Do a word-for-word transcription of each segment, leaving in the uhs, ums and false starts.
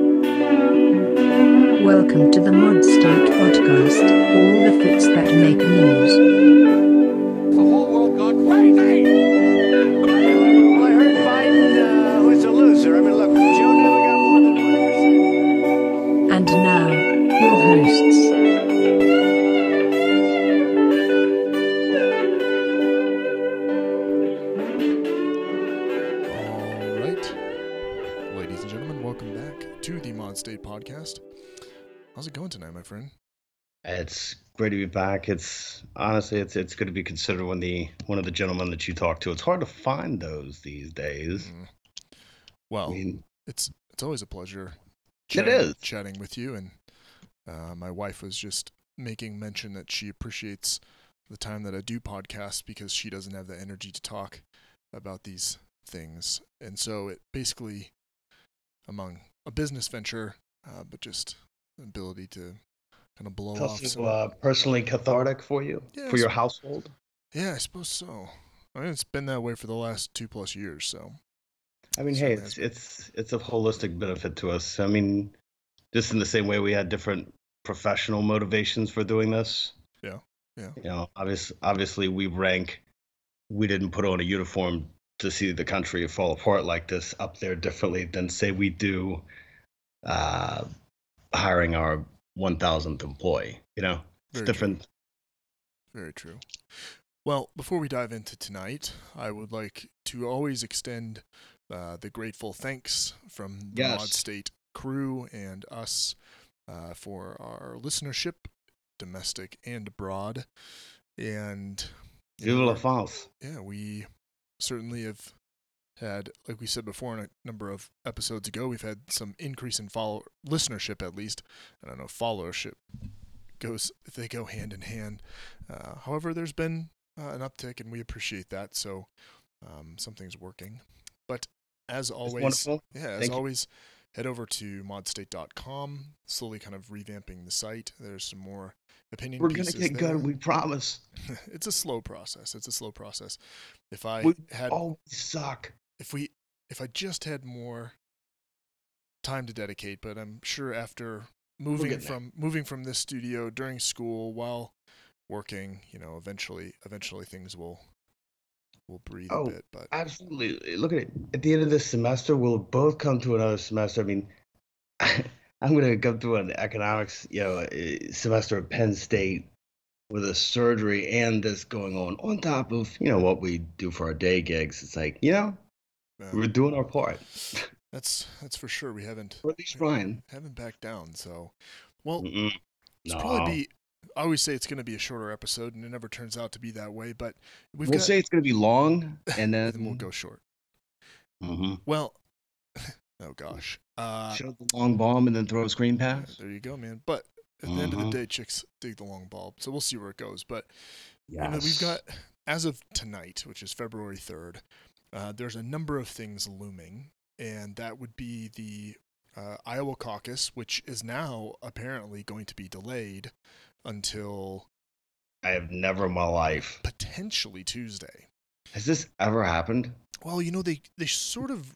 Welcome to the Mod State Podcast, all the facts that make news. The whole world gone crazy! Well, I heard Biden uh, was a loser. I mean, look, Joe never got more than one percent. And now, your hosts. All right, ladies and gentlemen, welcome back to the Mod State Podcast. How's it going tonight, my friend? It's great to be back. It's honestly, it's it's good to be considered when the one of the gentlemen that you talk to. It's hard to find those these days. Mm. Well, I mean, it's it's always a pleasure. It Chatting, is. chatting with you, and uh, my wife was just making mention that she appreciates the time that I do podcasts because she doesn't have the energy to talk about these things, and so it basically, among a business venture, uh, but just the ability to kind of blow it's off also some. uh, personally cathartic for you, Yeah, for your it's- household. Yeah, I suppose so. I mean, it's been that way for the last two plus years, so. I mean, hey, Certainly it's has it's it's a holistic benefit to us. I mean, just in the same way we had different professional motivations for doing this. Yeah, yeah. You know, obviously, obviously, we rank. We didn't put on a uniform to see the country fall apart like this up there differently than say we do uh, hiring our one thousandth employee. You know, it's Very different. Very true. Well, before we dive into tonight, I would like to always extend uh, the grateful thanks from the Mod Yes. State crew and us uh, for our listenership, domestic and abroad. And you know, Vive la we're- France. yeah, we certainly have had, like we said before in a number of episodes ago, we've had some increase in follow listenership at least. I don't know, followership goes if they go hand in hand. Uh, however, there's been uh, an uptick, and we appreciate that. So um, something's working. But as always, wonderful. yeah, as Thank you. always, head over to mod state dot com. Slowly, kind of revamping the site. There's some more opinion We're gonna pieces get there. good. We promise. It's a slow process. It's a slow process. If I We had, always suck. if we, if I just had more time to dedicate, but I'm sure after moving getting there. from moving from this studio during school while working, you know, eventually, eventually things will will breathe Oh, a bit. But Absolutely. Look at it. At the end of this semester, we'll both come to another semester. I mean, I'm going to go through an economics, you know, uh, semester at Penn State with a surgery and this going on on top of, you know, what we do for our day gigs. It's like, you know, uh, we're doing our part. that's that's for sure. We haven't Or at least we trying. haven't backed down. So, well, Mm-mm. it's No. probably be. I always say it's going to be a shorter episode, and it never turns out to be that way. But we've We'll got, say it's going to be long, and then, and then we'll go short. Mhm. Well, oh gosh. Uh, show the long bomb and then throw a screen Yeah, pass. there you go, man. But at the end of the Mhm. day, chicks dig the long bulb. So we'll see where it goes. But Yes. you know, we've got, as of tonight, which is February third, uh, there's a number of things looming, and that would be the uh, Iowa caucus, which is now apparently going to be delayed until I have never in my life. potentially Tuesday. Has this ever happened? Well, you know, they, they sort of.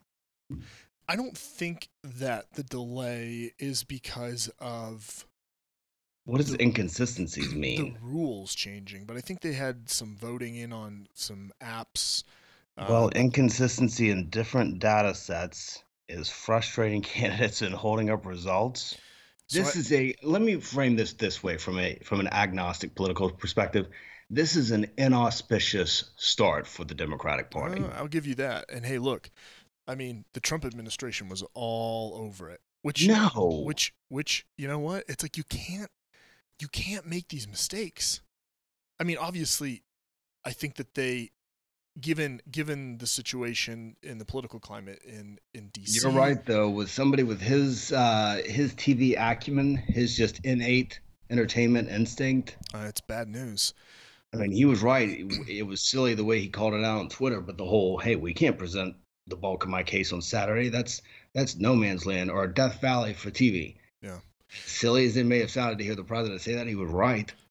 I don't think that the delay is because of What does The- inconsistencies the mean? rules changing, but I think they had some voting in on some apps. Uh, Well, but- inconsistency in different data sets is frustrating candidates in holding up results. so This I- is a let me frame this this way from a from an agnostic political perspective. This is an inauspicious start for the Democratic Party. Uh, I'll give you that. And hey, look, I mean, the Trump administration was all over it. Which, No. which, which, you know what? It's like you can't, you can't make these mistakes. I mean, obviously, I think that they, given given the situation in the political climate in in D C, You're right though, with somebody with his uh his T V acumen, his just innate entertainment instinct. Uh, it's bad news. I mean, he was right. It, it was silly the way he called it out on Twitter, but the whole, hey, we can't present the bulk of my case on Saturday. That's that's no man's land or Death Valley for T V. Yeah. Silly as it may have sounded to hear the president say that, he was right.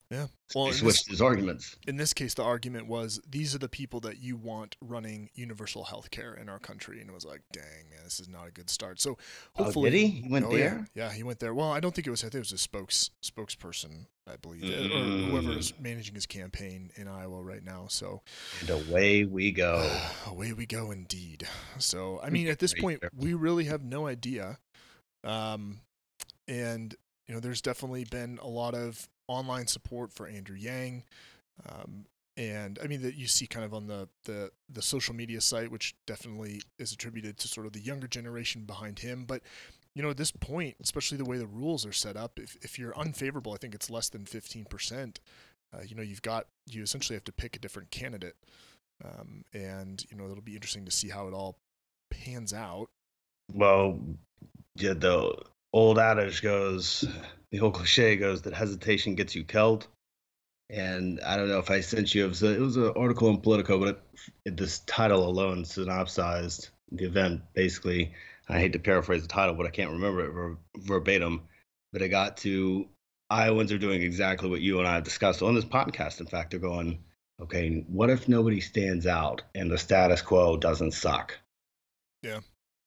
Yeah. So Well, he in this, switched his arguments. in this case, the argument was these are the people that you want running universal health care in our country. And it was like, dang, man, this is not a good start. So hopefully. Oh, did he? He went oh, there? Yeah. yeah, he went there. Well, I don't think it was, I think it was a spokes spokesperson, I believe, Mm. or whoever is managing his campaign in Iowa right now. So And away we go. away we go indeed. So, I mean, at this point, we really have no idea. Um, and, you know, there's definitely been a lot of online support for Andrew Yang. Um, and I mean that you see kind of on the, the, the social media site, which definitely is attributed to sort of the younger generation behind him. But, you know, at this point, especially the way the rules are set up, if, if you're unfavorable, I think it's less than fifteen percent. Uh, you know, you've got, you essentially have to pick a different candidate. Um, and, you know, it'll be interesting to see how it all pans out. Well, yeah, the old adage goes, the old cliche goes that hesitation gets you killed. And I don't know if I sent you, it was, a, it was an article in Politico, but it, it, this title alone synopsized the event. Basically, I hate to paraphrase the title, but I can't remember it ver- verbatim. But it got to Iowans are doing exactly what you and I have discussed on this podcast. In fact, they're going, okay, what if nobody stands out and the status quo doesn't suck? Yeah.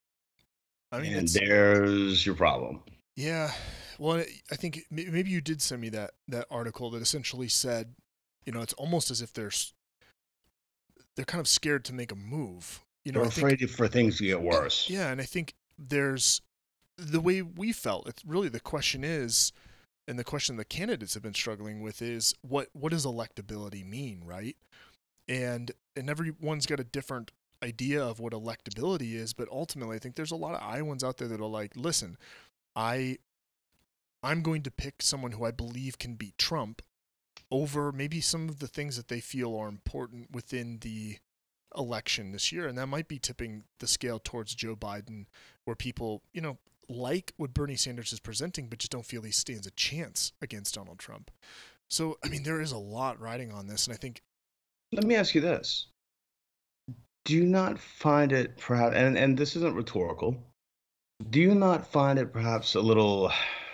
I mean, and it's, there's your problem. yeah. Well, I think maybe you did send me that, that article that essentially said, you know, it's almost as if they're they're kind of scared to make a move. You know, They're I think, afraid for things to get worse. Yeah, and I think there's the way we felt. It's really the question is, and the question the candidates have been struggling with is what what does electability mean, right? And and everyone's got a different idea of what electability is, but ultimately, I think there's a lot of Iowans out there that are like, listen, I. I'm going to pick someone who I believe can beat Trump over maybe some of the things that they feel are important within the election this year. And that might be tipping the scale towards Joe Biden, where people, you know, like what Bernie Sanders is presenting, but just don't feel he stands a chance against Donald Trump. So, I mean, there is a lot riding on this. And I think. Let me ask you this. Do you not find it perhaps, and, and this isn't rhetorical, do you not find it perhaps a little,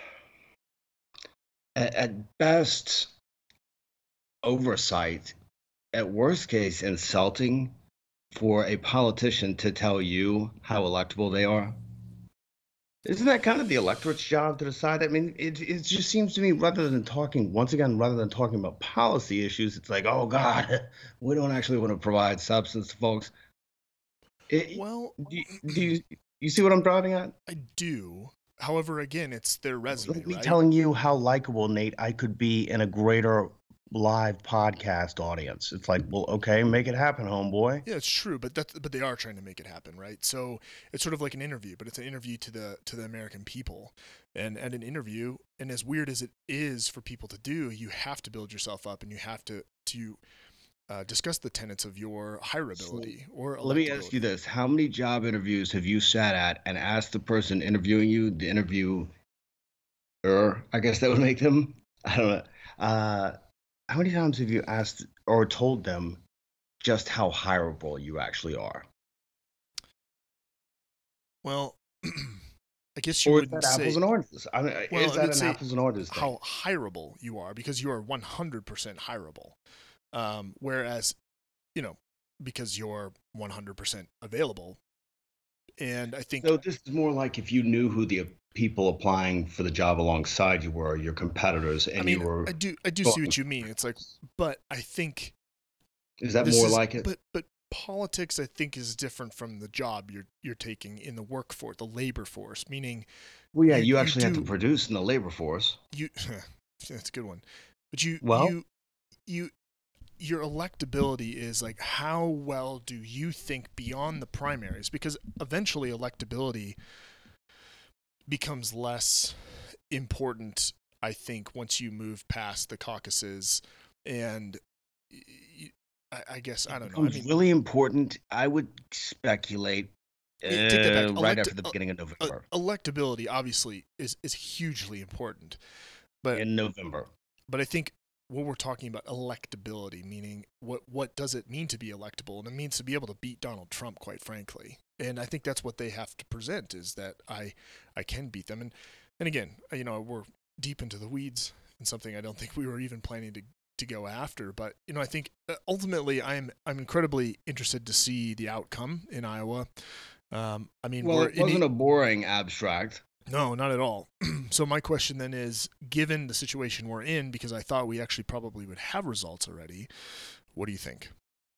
at, at best, oversight, at worst case, insulting for a politician to tell you how electable they are? Isn't that kind of the electorate's job to decide? I mean, it, it just seems to me, rather than talking, once again, rather than talking about policy issues, it's like, oh, God, we don't actually want to provide substance to folks. It, Well, do you, do you, you see what I'm driving at? I do. However, again, it's their resume, Like me right? telling you how likable, Nate, I could be in a greater live podcast audience. It's like, well, okay, make it happen, homeboy. Yeah, it's true, but that's but they are trying to make it happen, right? So it's sort of like an interview, but it's an interview to the to the American people. And at an interview, and as weird as it is for people to do, you have to build yourself up, and you have to to uh, discuss the tenets of your hireability or Let me ask you this: how many job interviews have you sat at and asked the person interviewing you, the interviewer, I guess that would make them, I don't know. Uh, how many times have you asked or told them just how hireable you actually are? Well, I guess you or wouldn't is that say apples and oranges. I mean, well, is I that would an say apples and oranges thing? how hireable you are, because you are one hundred percent hireable. Um, whereas, you know, because you're one hundred percent available. And I think So this is more like if you knew who the people applying for the job alongside you were, your competitors, and I mean, you were. I do I do see what you mean. It's like, but I think Is that this more is, like it? But but politics, I think, is different from the job you're you're taking in the workforce, the labor force. Meaning, Well, yeah, you, you you actually have do- to produce in the labor force. you that's a good one. But you Well- you you your electability is like, how well do you think beyond the primaries? Because eventually electability becomes less important, I think, once you move past the caucuses. And y- I, I guess I don't know. I Becomes mean, really important. I would speculate Yeah, take that back. uh, right Elect- after the beginning of uh, November. electability obviously is is hugely important, but In November. but I think what we're talking about, electability, meaning what what does it mean to be electable? And it means to be able to beat Donald Trump, quite frankly. And I think that's what they have to present, is that I I can beat them. And and again, you know, we're deep into the weeds and something I don't think we were even planning to to go after. But you know, I think uh, ultimately, I'm I'm incredibly interested to see the outcome in Iowa. Um, I mean, Well, we're it wasn't in a boring abstract. no, not at all. So my question then is, given the situation we're in, because I thought we actually probably would have results already, what do you think?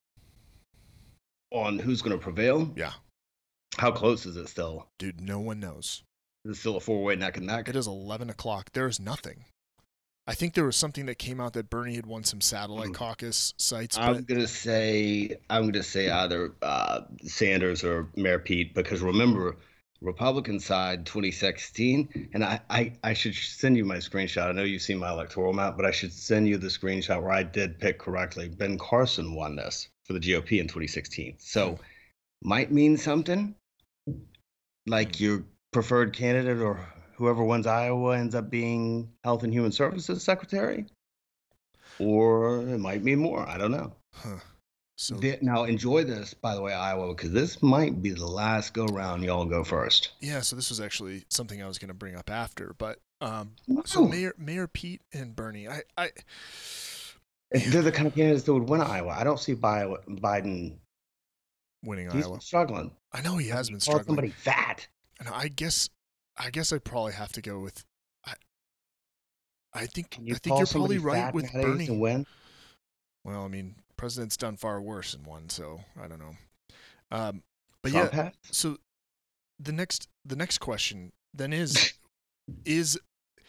On who's going to prevail? Yeah. How close is it still? Dude, no one knows. Is it still a four-way neck and neck? It is eleven o'clock. There is nothing. I think there was something that came out that Bernie had won some satellite Mm. caucus sites. I'm But gonna say I'm gonna say either uh, Sanders or Mayor Pete, because remember, Republican side twenty sixteen, and I, I I should send you my screenshot. I know you've seen my electoral map, but I should send you the screenshot where I did pick correctly. Ben Carson won this for the G O P in twenty sixteen, so might mean something. Like Mm. your preferred candidate or whoever wins Iowa ends up being Health and Human Services Secretary, or it might mean more. I don't know. huh. So The- now enjoy this, by the way, Iowa, because this might be the last go round. Y'all go first. yeah, so this was actually something I was going to bring up after. But um, so Wow. Mayor Mayor Pete and Bernie, I I They're the kind of candidates that would win Iowa. I don't see Bi- Biden. winning He's Iowa. been struggling. I know he has been Call struggling. somebody fat. And I guess I guess I probably have to go with I I think Can you I think call you're somebody probably right fat with nowadays Bernie. and win? Well, I mean, president's done far worse in one, so I don't know. Um, but Trump yeah, has? so the next the next question then is is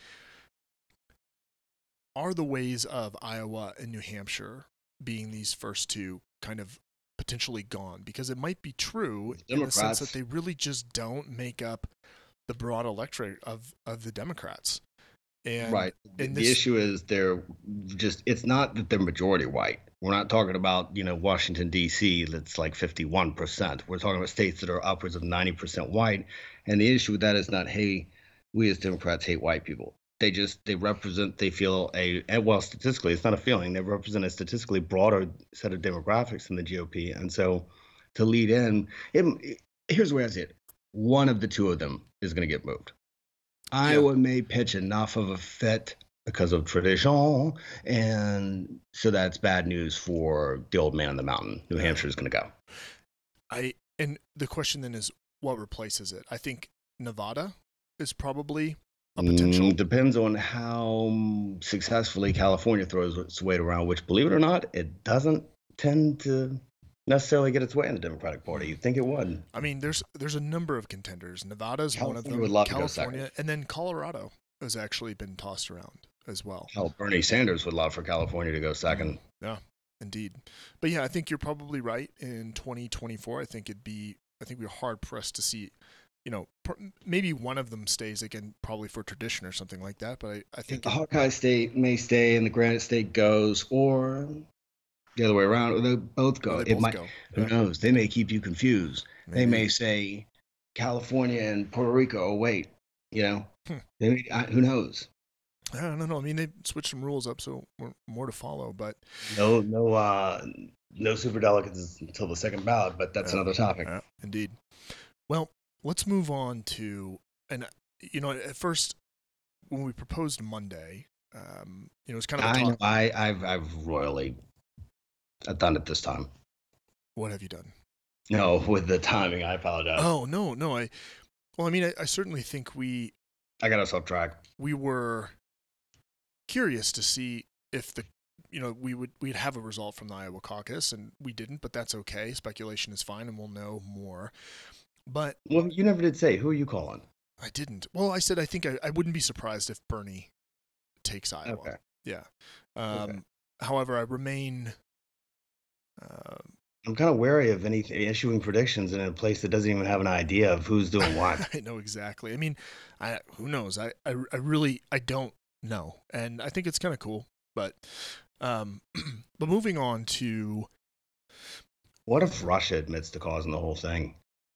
are the ways of Iowa and New Hampshire being these first two kind of potentially gone? Because it might be true in the sense that Democrats. they really just don't make up the broad electorate of, of the Democrats. And Right. The, and the this issue is they're just, it's not that they're majority white. We're not talking about, you know, Washington, D C, that's like fifty-one percent. We're talking about states that are upwards of ninety percent white. And the issue with that is not, hey, we as Democrats hate white people. They just, they represent, they feel a, and well, statistically, it's not a feeling. They represent a statistically broader set of demographics than the G O P. And so to lead in, it, it- here's where I see it. One of the two of them is going to get moved. Iowa may pitch enough of a fit because of tradition, and so that's bad news for the old man on the mountain. New Yeah. Hampshire is going to go. I and the question then is what replaces it? I think Nevada is probably a potential. Mm, depends on how successfully California throws its weight around, which, believe it or not, it doesn't tend to necessarily get its way in the Democratic Party. You'd think it would. I mean, there's there's a number of contenders. Nevada's one of California them. would love to go California, second. and then Colorado has actually been tossed around as well. Hell, Bernie Sanders would love for California to go second. Yeah, indeed. But yeah, I think you're probably right. In twenty twenty-four, I think it'd be. I think we're hard pressed to see. You know, pr- maybe one of them stays again, probably for tradition or something like that. But I, I think The it- Hawkeye State may stay and the Granite State goes, or the other way around, or they both go. or they It both might. go. Who Yeah, knows? They may keep you confused. They maybe. may say California and Puerto Rico. Oh wait, you know, Hmm. they may, I, who knows? I don't know. I mean, they switched some rules up, so more, more to follow. But No, no, uh, no super delegates until the second ballot, but that's Yeah. another topic. Yeah, indeed. Well, let's move on to, and you know, at first when we proposed Monday, um, you know, it's kind of a I know. talk. I, I've, I've royally I've done it this time. What have you done? No, with the timing, I apologize. Oh no, no. I, well, I mean, I, I certainly think we I got us off track. we were curious to see if the, you know, we would we'd have a result from the Iowa caucus, and we didn't, but that's okay. Speculation is fine, and we'll know more. But Well, you never did say. Who are you calling? I didn't. Well, I said I think I, I wouldn't be surprised if Bernie takes Iowa. Okay. Yeah. Um, Okay. However, I remain. Uh, I'm kind of wary of any issuing predictions in a place that doesn't even have an idea of who's doing what. I know exactly. I mean, I who knows? I, I, I really I don't know, and I think it's kind of cool. But um, but moving on to What if Russia admits to causing the whole thing?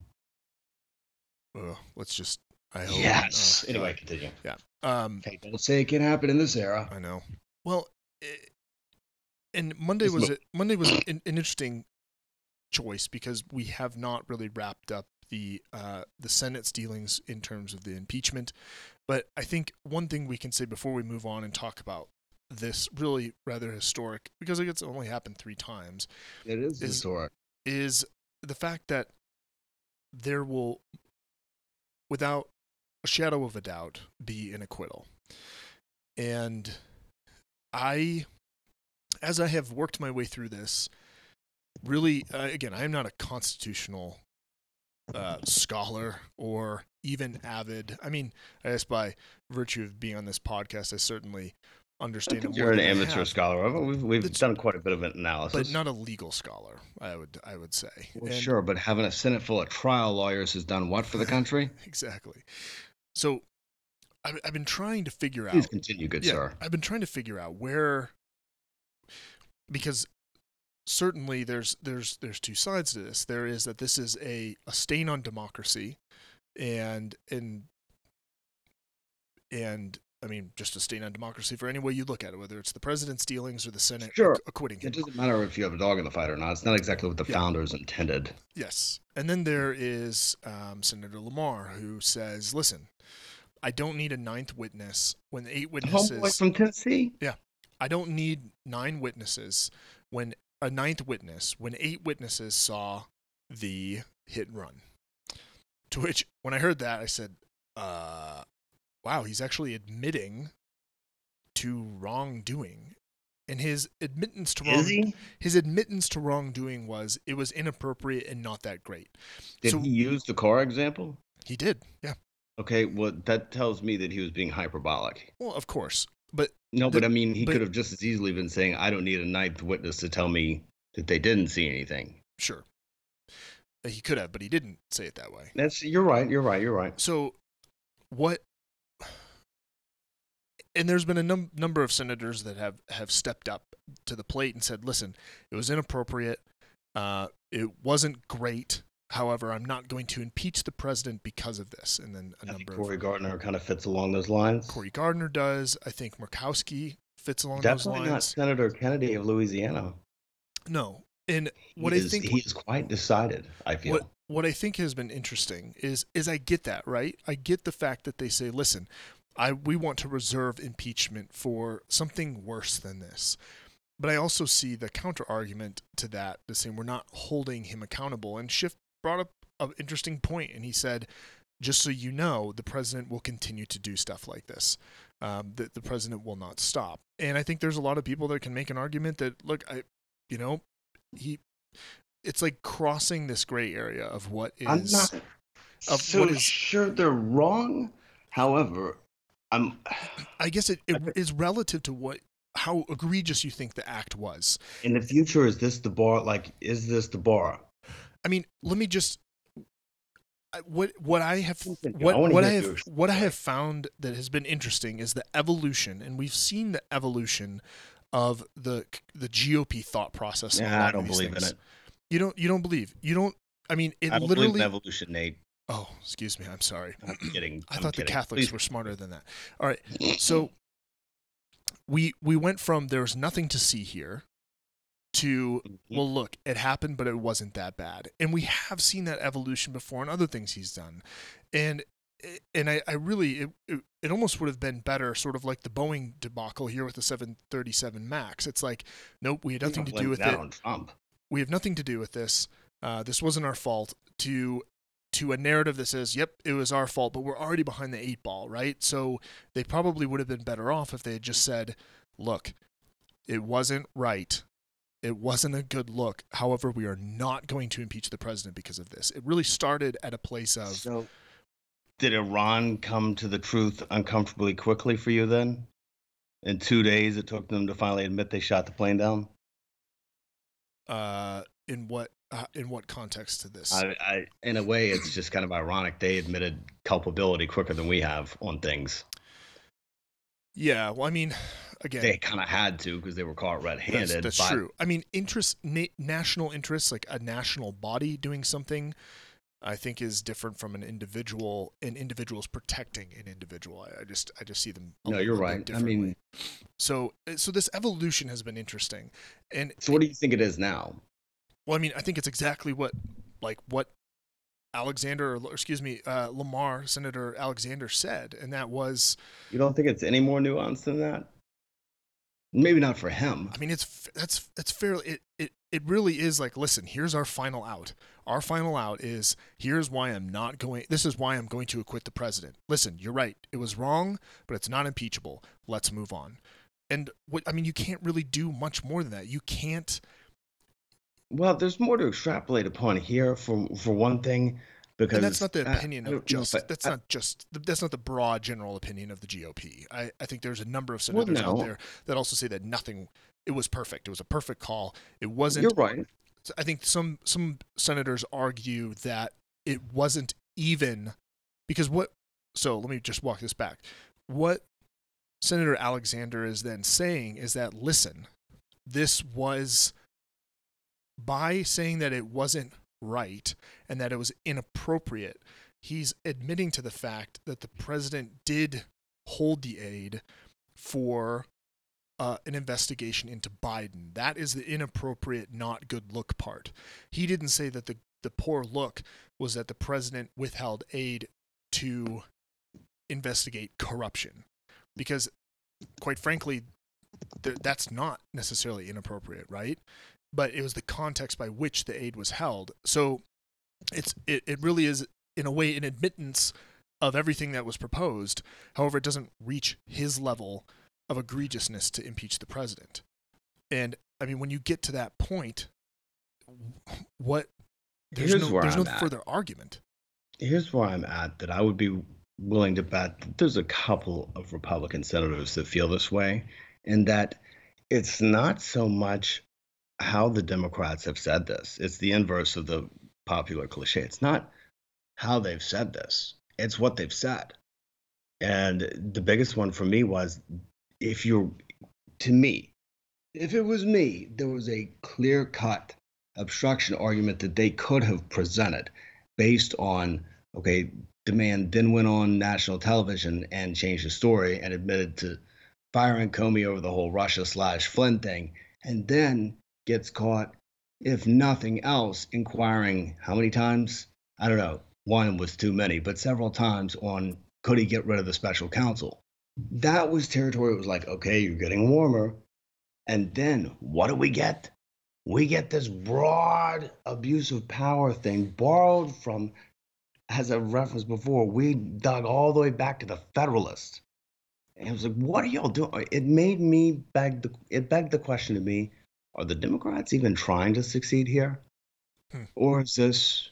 uh, let's just. I hope. Yes. uh, Anyway, continue. Um, Okay, don't say it can happen in this era. I know. Well, eh, and Monday Just was look- a, Monday was an, an interesting choice because we have not really wrapped up the uh, the Senate's dealings in terms of the impeachment. But I think one thing we can say before we move on and talk about this really rather historic, because it's only happened three times, It is, is historic. is the fact that there will, without a shadow of a doubt, be an acquittal. And I, as I have worked my way through this, really, uh, again, I am not a constitutional uh, scholar or even avid. I mean, I guess by virtue of being on this podcast, I certainly I understand it think more you're an than I amateur have, scholar. We've, we've That's- done quite a bit of an analysis. but not a legal scholar. I would I would say. Well, And- sure, but having a Senate full of trial lawyers has done what for the country? Exactly. So I've, I've been trying to figure Please out. continue, good yeah, sir. I've been trying to figure out where, because certainly there's there's there's two sides to this. There is that this is a, a stain on democracy, and and and I mean just a stain on democracy for any way you look at it, whether it's the president's dealings or the Senate Sure. acqu- acquitting him. It doesn't matter if you have a dog in the fight or not. It's not exactly what the Yeah. founders intended. Yes. And then there is um, Senator Lamar, who says, listen, I don't need a ninth witness when eight Homeboy witnesses. from Tennessee? I don't need nine witnesses when a ninth witness, when eight witnesses saw the hit and run. To which, when I heard that, I said, uh, wow, he's actually admitting to wrongdoing. And his admittance to wrong, Is he? his admittance to wrongdoing was it was inappropriate and not that great. Did So- he use the car example? He did, yeah. Okay, well, that tells me that he was being hyperbolic. Well, of course, but No, The- but I mean, he but- could have just as easily been saying, I don't need a ninth witness to tell me that they didn't see anything. sure, he could have, but he didn't say it that way. That's You're right, you're right, you're right. So, what? And there's been a num- number of senators that have, have stepped up to the plate and said, listen, it was inappropriate. Uh, it wasn't great. However, I'm not going to impeach the president because of this. And then a I think number Cory of Gardner kind of fits along those lines. Cory Gardner does. I think Murkowski fits along Definitely those not lines. Senator Kennedy of Louisiana. No. And what he I is, think he is quite decided, I feel. what what I think has been interesting is is I get that, right? I get the fact that they say, listen, I we want to reserve impeachment for something worse than this. But I also see the counter argument to that, the saying we're not holding him accountable. And Schiff brought up an interesting point, and he said, just so you know, the president will continue to do stuff like this. Um, that the president will not stop. And I think there's a lot of people that can make an argument that, look, I, you know, he, it's like crossing this gray area of what is. I'm not of so what is- sure they're wrong. However, I'm I guess it, it is relative to what how egregious you think the act was. in the future. Is this the bar? Like, is this the bar? I mean, let me just I- what what I have Listen, what I wanna what I hear have your what I story. have found that has been interesting is the evolution, and we've seen the evolution of the the G O P thought process. in a Yeah, lot I of don't these believe things. in it. You don't you don't believe you don't. I mean, it I don't literally. believe in evolution, Nate. Oh, excuse me. I'm sorry. I'm kidding. I I'm thought the kidding. Catholics Please. were smarter than that. All right. So we we went from there's nothing to see here to Mhm. well, look, it happened, but it wasn't that bad. And we have seen that evolution before in other things he's done. And and I, I really it, it it almost would have been better, sort of like the Boeing debacle here with the seven thirty-seven Max. It's like, nope, we had You nothing to don't blame do with that it. on Trump. We have nothing to do with this. Uh, this wasn't our fault. To to a narrative that says, yep, it was our fault, but we're already behind the eight ball, right? So they probably would have been better off if they had just said, look, it wasn't right. It wasn't a good look. However, we are not going to impeach the president because of this. It really started at a place of, So, did Iran come to the truth uncomfortably quickly for you then? In two days, it took them to finally admit they shot the plane down? uh, in what uh, in what context to this? I, I, in a way, it's just kind of ironic. They admitted culpability quicker than we have on things. yeah, well, I mean, again, They kind of had to because they were caught That's, red-handed. that's but true. I mean, interest, na- national interests, like a national body doing something, I think is different from an individual. An individual's protecting an individual. I, I just, I just see them. a No, little you're bit right. I differently. mean, so, so this evolution has been interesting, and so what do you think it is now? well, I mean, I think it's exactly what, like what Alexander, or excuse me, uh, Lamar, Senator Alexander said, and that was, You don't think it's any more nuanced than that? Maybe not for him. I mean, it's that's that's fairly it, it it really is like, listen, here's our final out. Our final out is, here's why I'm not going. This is why I'm going to acquit the president. Listen, you're right. It was wrong, but it's not impeachable. Let's move on. And what I mean, you can't really do much more than that. You can't. Well, there's more to extrapolate upon here. For for one thing, because And that's not the uh, opinion I of don't know, just. but That's I- not just. That's not the broad general opinion of the G O P. I, I think there's a number of Well, senators out no. there that also say that nothing. It was perfect. It was a perfect call. It wasn't. You're right. I think some some senators argue that it wasn't even because what. So let me just walk this back. What Senator Alexander is then saying is that, listen, this was, by saying that it wasn't right and that it was inappropriate, he's admitting to the fact that the president did hold the aid for uh, an investigation into Biden. That is the inappropriate, not good look part. He didn't say that the, the poor look was that the president withheld aid to investigate corruption. Because, quite frankly, th- that's not necessarily inappropriate, right? But it was the context by which the aid was held. So it's it, it really is, in a way, an admittance of everything that was proposed. However, it doesn't reach his level of egregiousness to impeach the president. And, I mean, when you get to that point, what there's Here's no where there's I'm no at. further argument. Here's where I'm at, that I would be willing to bet that there's a couple of Republican senators that feel this way, and that it's not so much how the Democrats have said this. It's the inverse of the popular cliche. It's not how they've said this, it's what they've said. And the biggest one for me was, if you're, to me, if it was me, there was a clear cut obstruction argument that they could have presented based on, okay, the man then went on national television and changed the story and admitted to firing Comey over the whole Russia slash Flynn thing, and then gets caught, if nothing else, inquiring how many times? I don't know. One was too many, but several times on, could he get rid of the special counsel? That was territory. It was like, okay, you're getting warmer. And then what do we get? We get this broad abuse of power thing borrowed from, as I referenced before, we dug all the way back to the Federalists. And it was like, what are y'all doing? It made me beg the, it begged the question to me, are the Democrats even trying to succeed here? Hmm. Or is this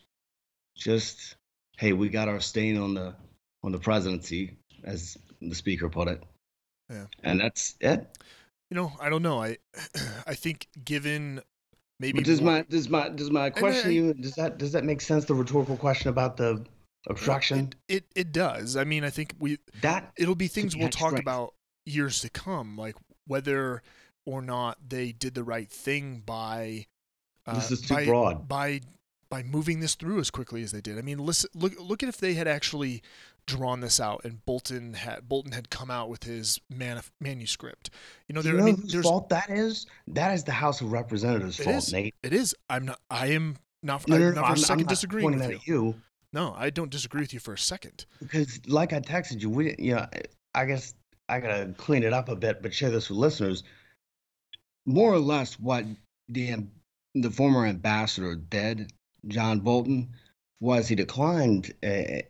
just, hey, we got our stain on the on the presidency, as the speaker put it. Yeah. And that's it. You know, I don't know. I I think given maybe But does more- my does my does my question I- you does that does that make sense? The rhetorical question about the obstruction, It, it it does. I mean, I think we that it'll be things we'll had talk strength. about years to come, like whether or not they did the right thing by uh, This is too by, broad. by by moving this through as quickly as they did. I mean, listen, look look at if they had actually drawn this out and Bolton had Bolton had come out with his manif- manuscript. You know, Do there. you know I mean, whose there's fault that is? That is the House of Representatives' It fault, is. Nate. it is. I'm not. I am not. No, I'm no, not no, for I'm, a second I'm not disagreeing pointing with that you. at you No, I don't disagree with you for a second. because, like I texted you, we didn't. You know, I guess I gotta clean it up a bit, but share this with listeners. More or less, what the the former ambassador did, John Bolton, was he declined. Uh,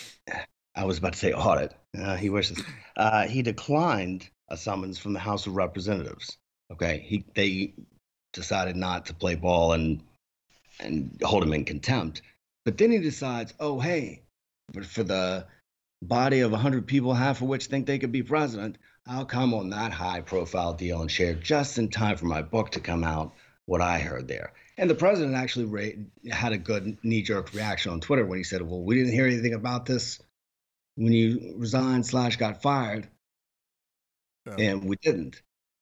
I was about to say audit. Uh, he wishes. Uh, he declined a summons from the House of Representatives. Okay, he they decided not to play ball and and hold him in contempt. But then he decides, oh hey, but for the body of one hundred people, half of which think they could be president, I'll come on that high-profile deal and share just in time for my book to come out what I heard there. And the president actually ra- had a good knee-jerk reaction on Twitter when he said, well, we didn't hear anything about this when you resigned slash got fired, Yeah. and we didn't.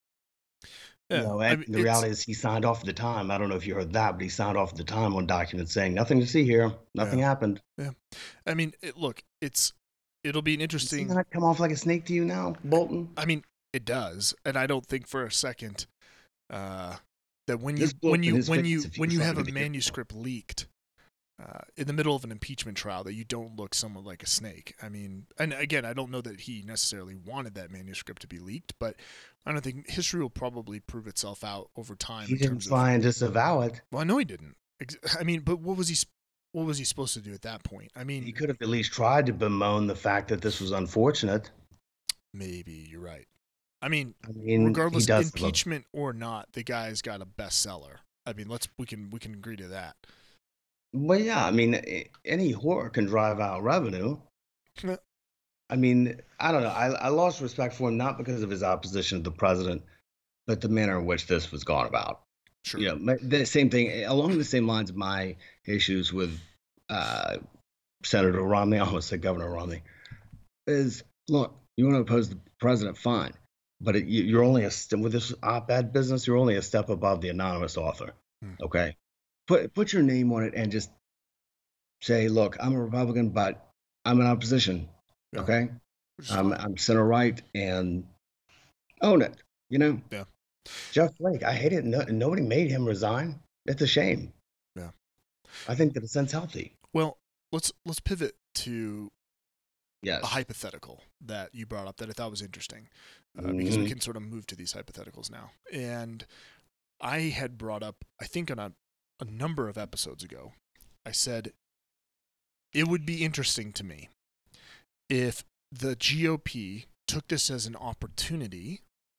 Yeah, You know, I and mean, the it's- reality is he signed off at the time. I don't know if you heard that, but he signed off at the time on documents saying nothing to see here, nothing Yeah. happened. I mean, it, look, it's it'll be an Does he interesting. not come off like a snake to you now, Bolton? I mean, it does, and I don't think for a second uh, that when you This bloke when in you his when face you if he when was you have a talking to you. manuscript leaked, uh, in the middle of an impeachment trial that you don't look somewhat like a snake. I mean, and again, I don't know that he necessarily wanted that manuscript to be leaked, but I don't think history will probably prove itself out over time. He in didn't terms try of, and disavow it. Well, I know he didn't. Ex- I mean, but what was he? What was he supposed to do at that point? I mean, He could have at least tried to bemoan the fact that this was unfortunate. maybe you're right. I mean, I mean, regardless, he does impeachment or not, the guy's got a bestseller. I mean, let's we can we can agree to that. Well, yeah, I mean, a- any whore can drive out revenue. Yeah. I mean, I don't know. I, I lost respect for him not because of his opposition to the president, but the manner in which this was gone about. Sure. You know, my- the same thing along the same lines of my issues with uh, Senator Romney, I almost said Governor Romney, is look, you want to oppose the president, fine, but it, you, you're only a st- with this op-ed business, you're only a step above the anonymous author. Hmm. Okay, put put your name on it and just say, look, I'm a Republican, but I'm in opposition. Yeah. Okay, Which is I'm fine. I'm center right and own it. You know. Yeah. Jeff Flake, I hate it. No, nobody made him resign. It's a shame. Yeah. I think the dissent's healthy. Well, let's let's pivot to Yes. a hypothetical that you brought up that I thought was interesting, uh, because we Mhm. can sort of move to these hypotheticals now. And I had brought up, I think on a, a number of episodes ago, I said it would be interesting to me if the G O P took this as an opportunity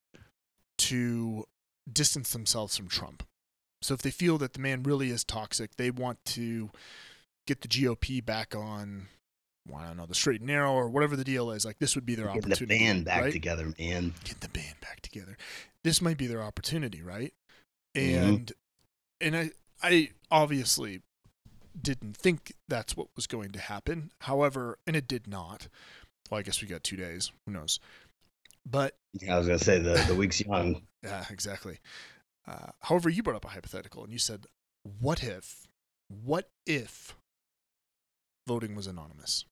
to distance themselves from Trump. So if they feel that the man really is toxic, they want to get the G O P back on, well, I don't know, the straight and narrow or whatever the deal is. Like, this would be their Getting the opportunity. band back right? together, man. Get the band back together. This might be their opportunity, right? Mhm. And and I I obviously didn't think that's what was going to happen. However, and it did not. Well, I guess we got two days. Who knows? But Yeah, I was gonna say the the week's young. yeah, exactly. Uh, however, you brought up a hypothetical and you said, "What if? What if voting was anonymous?"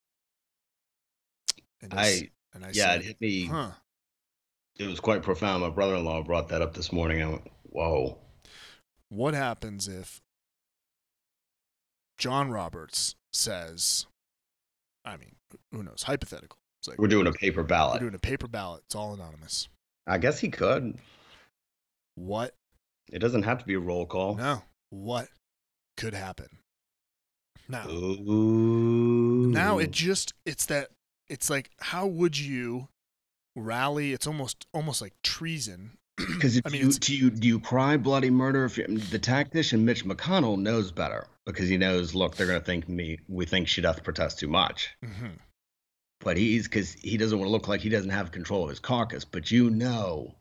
And I, s- I and I yeah, said, it hit me. "Huh? It was quite profound. My brother-in-law brought that up this morning. I went, whoa. What happens if John Roberts says, I mean, who knows? Hypothetical. It's like We're doing a paper we're ballot. doing a paper ballot. It's all anonymous. I guess he could. What? It doesn't have to be a roll call. No. What could happen? Now, Ooh. now it just, it's that, it's like, how would you rally? It's almost, almost like treason. Because if I mean, you it's- do you do you cry bloody murder? If you, the tactician Mitch McConnell knows better because he knows. Look, they're going to think me. We think she doth protest too much. Mhm. But he's because he doesn't want to look like he doesn't have control of his caucus. But you know,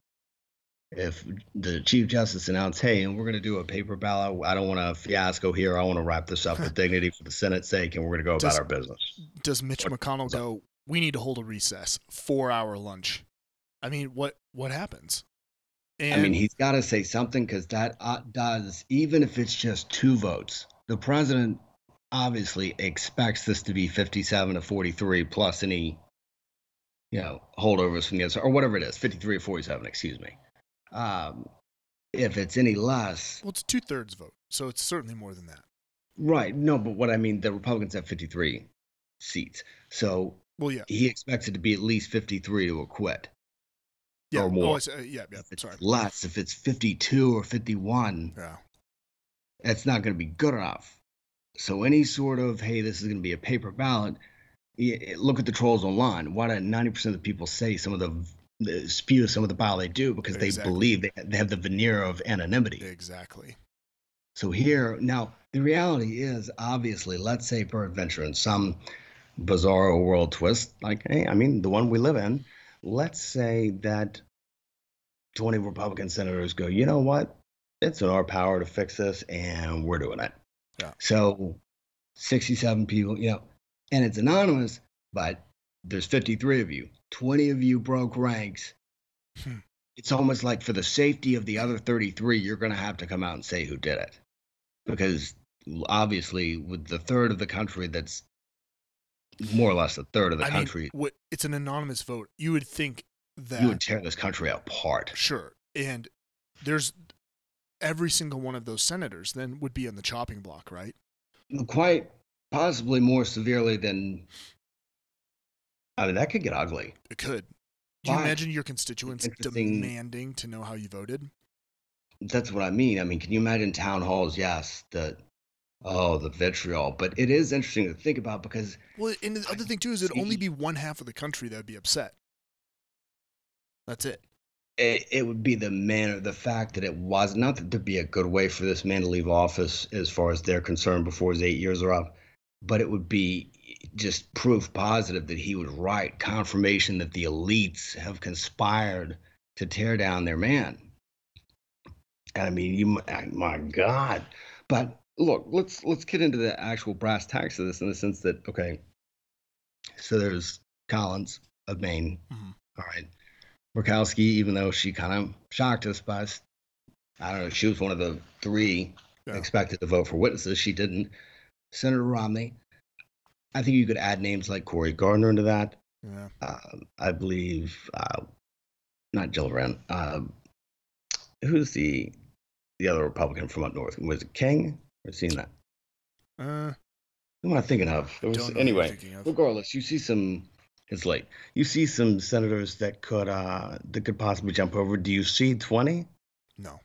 if the Chief Justice announced, "Hey, and we're going to do a paper ballot. I don't want a fiasco here. I want to wrap this up with dignity for the Senate's sake, and we're going to go Does- about our business." Does Mitch What- McConnell go, we need to hold a recess, four hour lunch? I mean, what, what happens? And I mean, he's got to say something because that uh, does, even if it's just two votes, the president obviously expects this to be fifty-seven to forty-three plus any, you know, holdovers from the other side, or whatever it is, fifty-three or forty-seven, excuse me. Um, if it's any less, well, it's a two thirds vote, so it's certainly more than that. right? No, but what I mean, the Republicans have fifty-three seats, so Well, yeah, he expects it to be at least fifty-three to acquit. yeah, or more. Oh, I see- uh, yeah, yeah. If it's Sorry. less, if it's fifty-two or fifty-one, Yeah. that's not going to be good enough. So any sort of, hey, this is going to be a paper ballot, y- look at the trolls online. Why do ninety percent of the people say some of the, the spew some of the bile they do? Because they Exactly. believe they, they have the veneer of anonymity. Exactly. So here, now, the reality is, obviously, let's say peradventure in some bizarro world twist, like, hey, I mean, the one we live in, let's say that twenty Republican senators go, you know what? It's in our power to fix this, and we're doing it. Yeah. So sixty-seven people, you know, and it's anonymous, but there's fifty-three of you. twenty of you broke ranks. Hmm. It's almost like for the safety of the other thirty-three, you're going to have to come out and say who did it. Because obviously, with the third of the country that's more or less a third of the I country, mean, what, it's an anonymous vote. You would think that. you would tear this country apart. Sure. And there's every single one of those senators then would be on the chopping block, right? quite possibly more severely than. I mean, that could get ugly. It could. Do you But imagine your constituents interesting- demanding to know how you voted? That's what I mean. I mean, can you imagine town halls? Yes, the oh, the vitriol. But it is interesting to think about because Well, and the other I thing too is it'd only see- be one half of the country that would be upset. That's it. it, it would be the manner, the fact that it was not that there'd be a good way for this man to leave office as far as they're concerned before his eight years are up, but it would be just proof positive that he was right, confirmation that the elites have conspired to tear down their man. I mean, you, my God. But look, let's let's get into the actual brass tacks of this in the sense that, okay, so there's Collins of Maine. Mhm. All right. Murkowski, even though she kind of shocked us by, I don't know, she was one of the three Yeah. expected to vote for witnesses. She didn't. Senator Romney. I think you could add names like Cory Gardner into that. Yeah. Uh, I believe, uh, not Jill Wren. Uh, who's the the other Republican from up north? Was it King? I've seen that. Uh, Who am I thinking of? There was, Don't know who you're anyway, thinking of. regardless, you see some. It's late. You see some senators that could uh that could possibly jump over. Do you see twenty? no.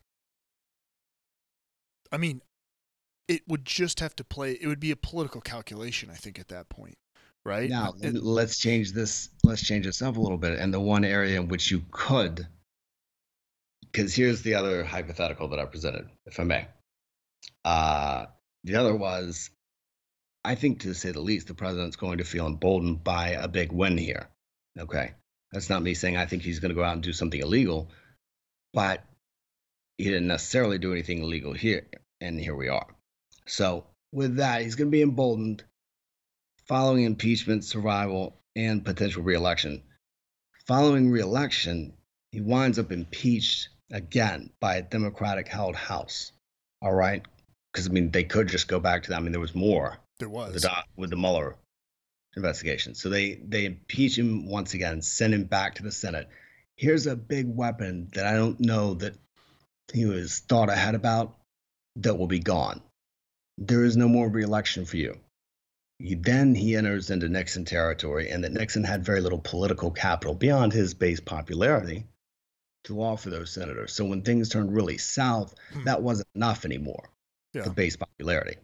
I mean, it would just have to play. It would be a political calculation, I think, at that point, right? Now It- let's change this. Let's change this up a little bit. And the one area in which you could, because here's the other hypothetical that I presented, if I may. Uh, the other was, I think, to say the least, the president's going to feel emboldened by a big win here. Okay, that's not me saying I think he's going to go out and do something illegal, but he didn't necessarily do anything illegal here, and here we are. So with that, he's going to be emboldened following impeachment, survival, and potential reelection. Following reelection, he winds up impeached again by a Democratic-held House. All right, because I mean they could just go back to that. I mean there was more there with was. the, doc- with the Mueller investigation. So they they impeach him once again, send him back to the Senate. Here's a big weapon that I don't know that he was thought ahead about that will be gone. There is no more reelection for you. He, then he enters into Nixon territory, and that Nixon had very little political capital beyond his base popularity to offer those senators. So when things turned really south, Hmm. that wasn't enough anymore Yeah. for base popularity.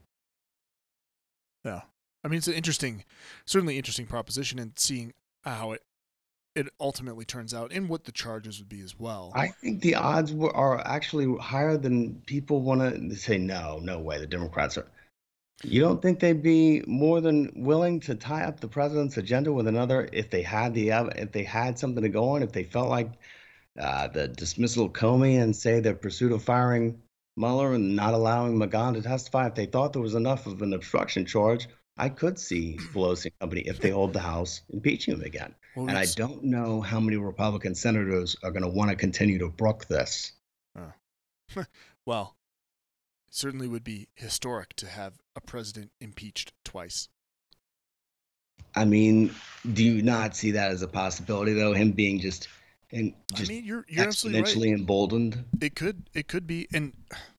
Yeah. I mean, it's an interesting, certainly interesting proposition, and seeing how it it ultimately turns out and what the charges would be as well. I think the odds were, are actually higher than people want to say. No, no way. The Democrats are. You don't think they'd be more than willing to tie up the president's agenda with another if they had the ev- if they had something to go on, if they felt like uh, the dismissal of Comey and say their pursuit of firing Mueller and not allowing McGahn to testify, if they thought there was enough of an obstruction charge, I could see Pelosi and company, if they hold the House, impeaching him again. Well, And I it's- don't know how many Republican senators are going to want to continue to brook this. Well, it certainly would be historic to have a president impeached twice. I mean, do you not see that as a possibility, though? Him being just, and I just mean, you're you're absolutely right. exponentially emboldened. It could it could be, and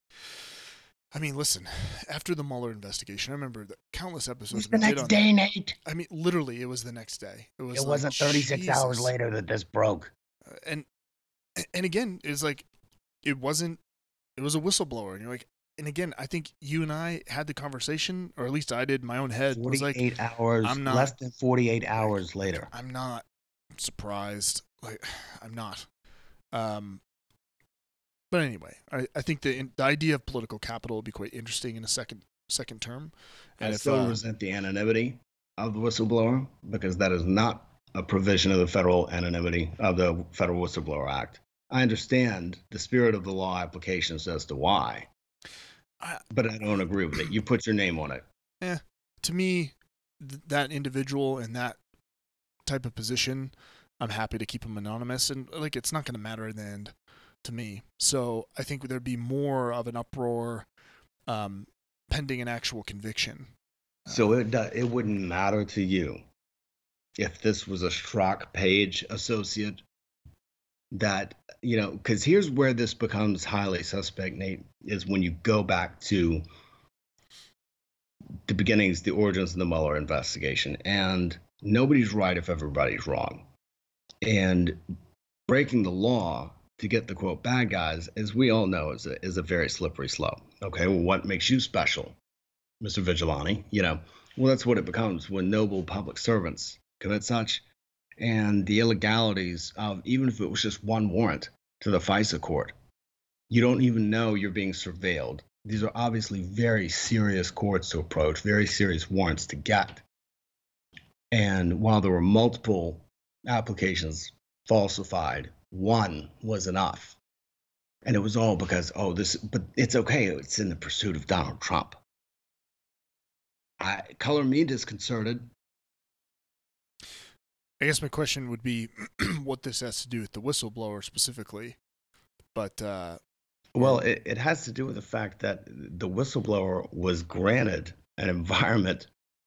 I mean, listen. After the Mueller investigation, I remember the countless It episodes was we the did next on day, that. Nate. I mean, literally, it was the next day. It was. It like, wasn't thirty-six hours Jesus. later that this broke. Uh, and and again, it's like it wasn't. It was a whistleblower, and you're like, and again, I think you and I had the conversation, or at least I did. In my own head was like, forty-eight hours, I'm not- less than forty-eight hours later. I'm not surprised. Like, I'm not. Um, but anyway, I, I think the the idea of political capital would be quite interesting in a second second term. I And if still uh, resent the anonymity of the whistleblower because that is not a provision of the federal anonymity of the Federal Whistleblower Act. I understand the spirit of the law applications as to why, I- but I don't agree with it. You put your name on it. to me, th- that individual in that type of position, I'm happy to keep him anonymous, and like it's not going to matter in the end to me. So I think there'd be more of an uproar um, pending an actual conviction. So it do- it wouldn't matter to you if this was a Strzok Page associate that, you know, because here's where this becomes highly suspect, Nate, is when you go back to the beginnings, the origins of the Mueller investigation. And nobody's right if everybody's wrong. And breaking the law to get the quote bad guys, as we all know, is a, is a very slippery slope. Okay, well, what makes you special, Mister Vigilante? You know, well, that's what it becomes when noble public servants commit such. And the illegalities of, even if it was just one warrant to the FISA court, you don't even know you're being surveilled. These are obviously very serious courts to approach, very serious warrants to get. And while there were multiple applications falsified, one was enough. And it was all because, oh, this, but it's okay. It's in the pursuit of Donald Trump. I, color me disconcerted. I guess my question would be what this has to do with the whistleblower specifically. But, uh, well, it, it has to do with the fact that the whistleblower was granted an environment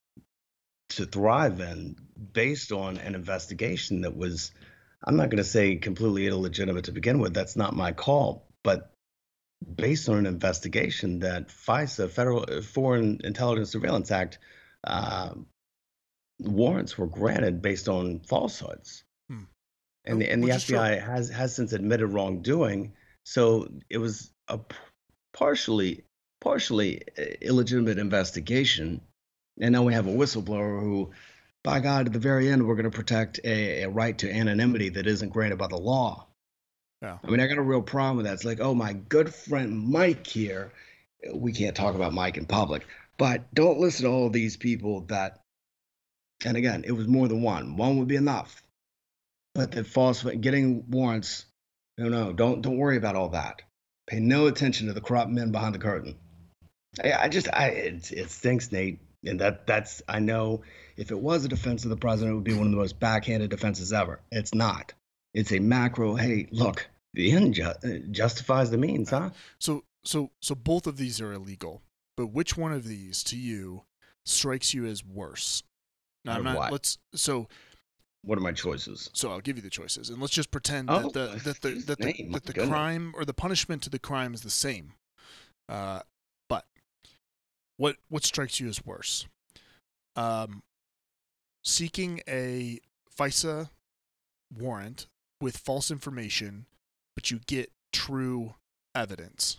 to thrive in based on an investigation that was, I'm not going to say completely illegitimate to begin with. That's not my call. But based on an investigation that FISA, Federal Foreign Intelligence Surveillance Act, uh, warrants were granted based on falsehoods. Hmm. And the, and the F B I has, has since admitted wrongdoing. So it was a partially, partially illegitimate investigation. And now we have a whistleblower who, by God, at the very end, we're going to protect a, a right to anonymity that isn't granted by the law. Yeah. I mean, I got a real problem with that. It's like, oh, my good friend Mike here. We can't talk about Mike in public, but don't listen to all these people that, and again, it was more than one. One would be enough. But the false, getting warrants, no, no, don't don't worry about all that. Pay no attention to the corrupt men behind the curtain. I, I just, I it, it stinks, Nate. And that that's, I know if it was a defense of the president, it would be one of the most backhanded defenses ever. It's not. It's a macro, hey, look, the end ju- justifies the means, huh? So, so, so both of these are illegal, but which one of these to you strikes you as worse? Now, I'm not, what? let's, so. What are my choices? So I'll give you the choices, and let's just pretend oh, that the that the that the, name, that the goodness. crime or the punishment to the crime is the same. Uh, but what what strikes you as worse? Um, seeking a FISA warrant with false information, but you get true evidence,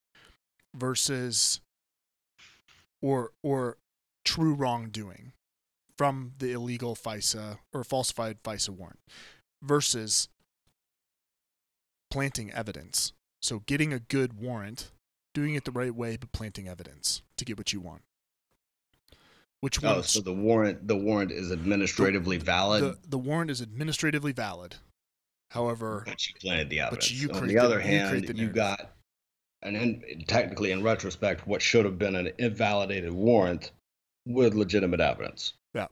versus or or true wrongdoing from the illegal FISA or falsified FISA warrant, versus planting evidence. So getting a good warrant, doing it the right way, but planting evidence to get what you want. Which one? Oh, so the warrant the warrant is administratively the, valid? The, the warrant is administratively valid. However, but you planted the evidence. But you On the, the other you hand, the you got, and in, technically in retrospect, what should have been an invalidated warrant with legitimate evidence. Yeah.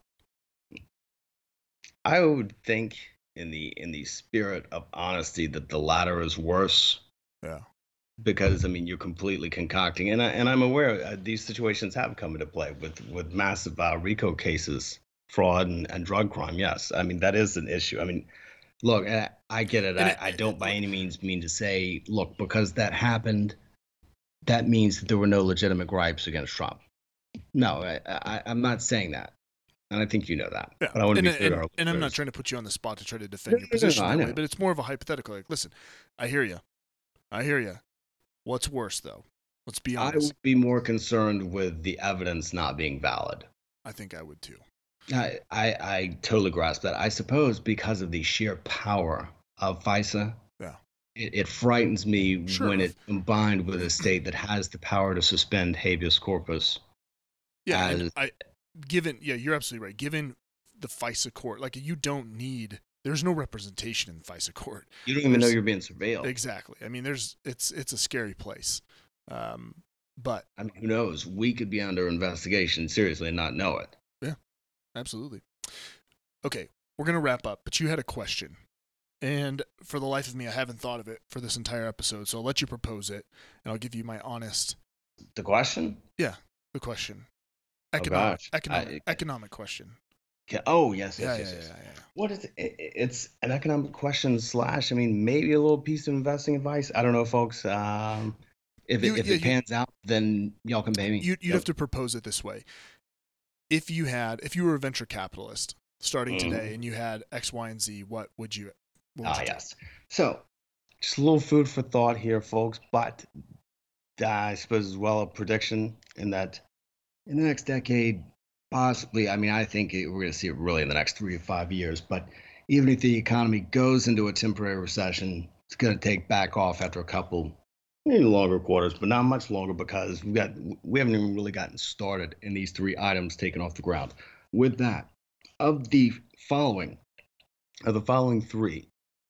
I would think in the in the spirit of honesty that the latter is worse. Yeah. Because I mean you're completely concocting, and I, and I'm aware uh, these situations have come into play with with massive uh, RICO cases, fraud and, and drug crime. Yes, I mean that is an issue. I mean, look, I, I get it. I, it. I don't by any means mean to say, look, because that happened, that means that there were no legitimate gripes against Trump. No, I, I I'm not saying that. And I think you know that. Yeah. But I want to and, be clear. And, to and I'm not trying to put you on the spot to try to defend no, your position no, no, that I way, know. but it's more of a hypothetical. Like, listen, I hear you. I hear you. What's worse, though? Let's be honest. I would be more concerned with the evidence not being valid. I think I would, too. I, I, I totally grasp that. I suppose because of the sheer power of FISA, yeah. it, it frightens me sure. when it's combined with a state that has the power to suspend habeas corpus. Yeah, as, and I, given, yeah, you're absolutely right. Given the FISA court, like you don't need, there's no representation in the FISA court. You don't even there's, know you're being surveilled. Exactly. I mean, there's, it's, it's a scary place. Um, but I mean, who knows? We could be under investigation seriously and not know it. Yeah, absolutely. Okay. We're going to wrap up, but you had a question, and for the life of me, I haven't thought of it for this entire episode. So I'll let you propose it and I'll give you my honest. The question? Yeah. The question. Oh, Economic, gosh. economic, I, economic question. Yeah, oh, yes, yes, yeah, yes, yeah, yes. yeah, yeah. What is it? It's an economic question slash, I mean, maybe a little piece of investing advice. I don't know, folks. Um, If You- it, if yeah, it you- pans out, then y'all can pay me. You, you'd Yep. have to propose it this way. If you had, if you were a venture capitalist starting Mhm. today and you had X, Y, and Z, what would you? What would Ah, you do? yes. So, just a little food for thought here, folks. But uh, I suppose as well a prediction in that in the next decade, possibly. I mean, I think it, we're going to see it really in the next three to five years. But even if the economy goes into a temporary recession, it's going to take back off after a couple, maybe longer quarters, but not much longer because we've got we haven't even really gotten started in these three items taken off the ground. With that, of the following, of the following three,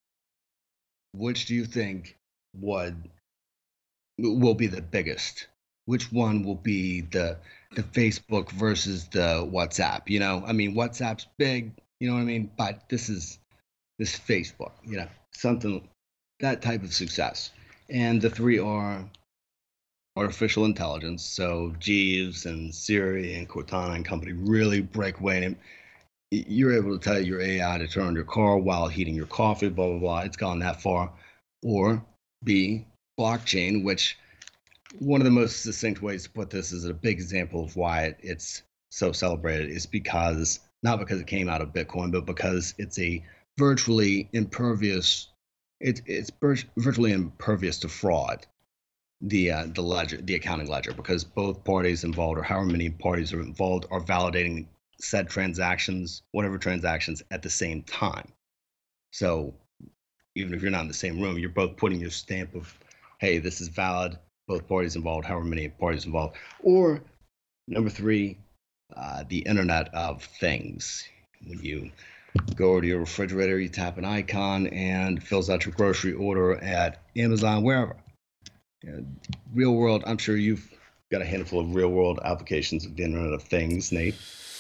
which do you think would will be the biggest? Which one will be the the Facebook versus the WhatsApp? You know, I mean, WhatsApp's big, you know what I mean? But this is this is Facebook, you know, something that type of success. And the three are artificial intelligence. So Jeeves and Siri and Cortana and company really break away and you're able to tell your A I to turn on your car while heating your coffee, blah, blah, blah. It's gone that far. Or B, blockchain, which one of the most succinct ways to put this is a big example of why it's so celebrated is because, not because it came out of Bitcoin, but because it's a virtually impervious, it's, it's virtually impervious to fraud. The uh, the ledger, the accounting ledger, because both parties involved, or however many parties are involved, are validating said transactions, whatever transactions, at the same time. So even if you're not in the same room, you're both putting your stamp of, hey, this is valid. Both parties involved, however many parties involved. Or number three, uh, the Internet of Things. When you go over to your refrigerator, you tap an icon and it fills out your grocery order at Amazon, wherever. Uh, real world, I'm sure you've got a handful of real world applications of the Internet of Things, Nate.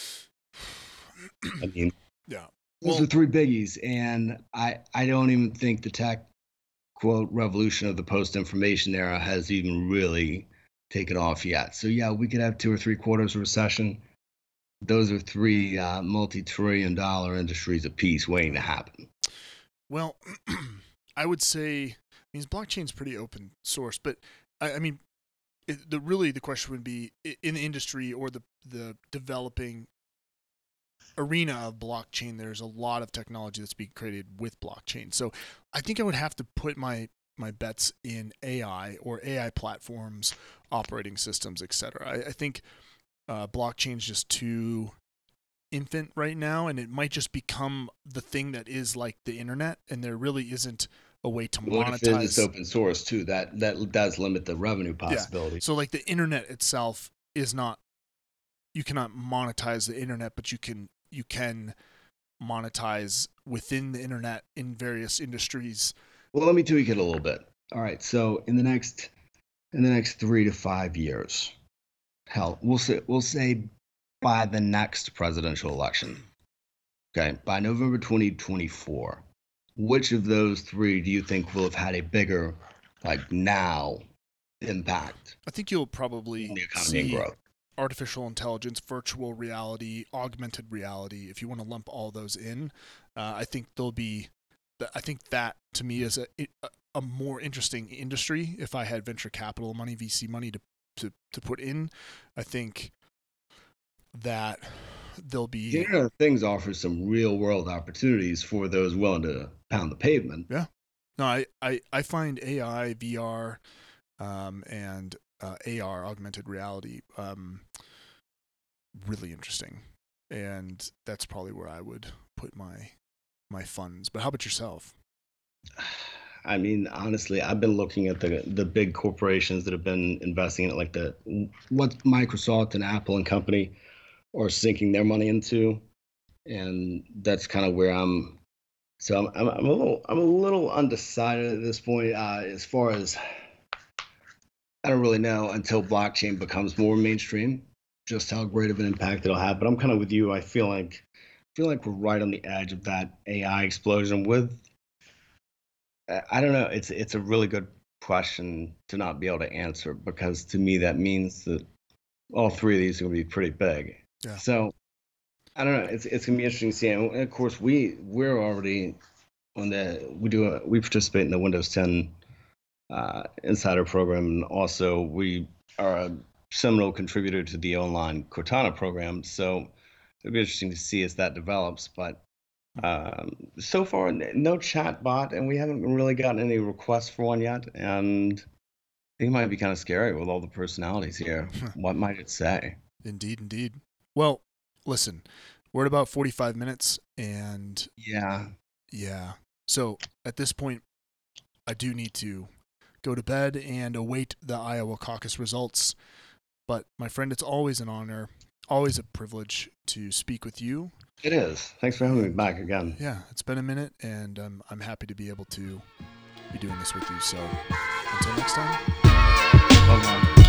I mean, Yeah. those Well, are three biggies, and I, I don't even think the tech, quote, revolution of the post-information era has even really taken off yet. So, yeah, we could have two or three quarters of recession. Those are three uh, multi-trillion dollar industries apiece waiting to happen. well, I would say, I mean, blockchain's pretty open source, but I, I mean, it, the really the question would be i- in the industry or the the developing arena of blockchain. There's a lot of technology that's being created with blockchain. So I think I would have to put my my bets in A I or A I platforms, operating systems, et cetera. I, I think uh, blockchain's just too infant right now, and it might just become the thing that is like the internet, and there really isn't a way to What if it is monetize. open source too? That that does limit the revenue possibility. So like the internet itself is not, you cannot monetize the internet, but you can you can monetize within the internet in various industries. Well, let me tweak it a little bit. All right, so in the next in the next three to five years, hell, we'll say we'll say by the next presidential election. Okay, by November twenty twenty-four, which of those three do you think will have had a bigger, like now, impact I think you'll on probably the economy and see growth? artificial intelligence, virtual reality, augmented reality. If you want to lump all those in, uh, I think there'll be. I think that to me is a a more interesting industry. If I had venture capital money, V C money to to to put in, I think that there'll The be. Internet of Things offers some real world opportunities for those willing to pound the pavement. Yeah. No, I, I, I find A I, V R, um, and uh, A R, augmented reality, um, really interesting. And that's probably where I would put my my funds. But how about yourself? I mean, honestly, I've been looking at the the big corporations that have been investing in it, like the what Microsoft and Apple and company are sinking their money into, and that's kind of where I'm. So I'm, I'm I'm a little I'm a little undecided at this point. Uh, as far as I don't really know until blockchain becomes more mainstream, just how great of an impact it'll have. But I'm kind of with you. I feel like feel like we're right on the edge of that A I explosion with. I I don't know. It's it's a really good question to not be able to answer because to me that means that all three of these are going to be pretty big. Yeah. So I don't know. It's it's going to be interesting to see. And of course, we we're already on the we do a, we participate in the Windows ten uh, Insider program, and also we are a seminal contributor to the online Cortana program. So it'll be interesting to see as that develops. But um, so far, n- no chat bot, and we haven't really gotten any requests for one yet. And I think it might be kind of scary with all the personalities here. What might it say? Indeed, indeed. Well, listen, we're at about forty-five minutes, and Yeah. yeah. So at this point, I do need to go to bed and await the Iowa caucus results. But my friend, it's always an honor, always a privilege to speak with you. It is. Thanks for having me back again. Yeah, it's been a minute, and um, I'm happy to be able to be doing this with you. So until next time. Bye-bye.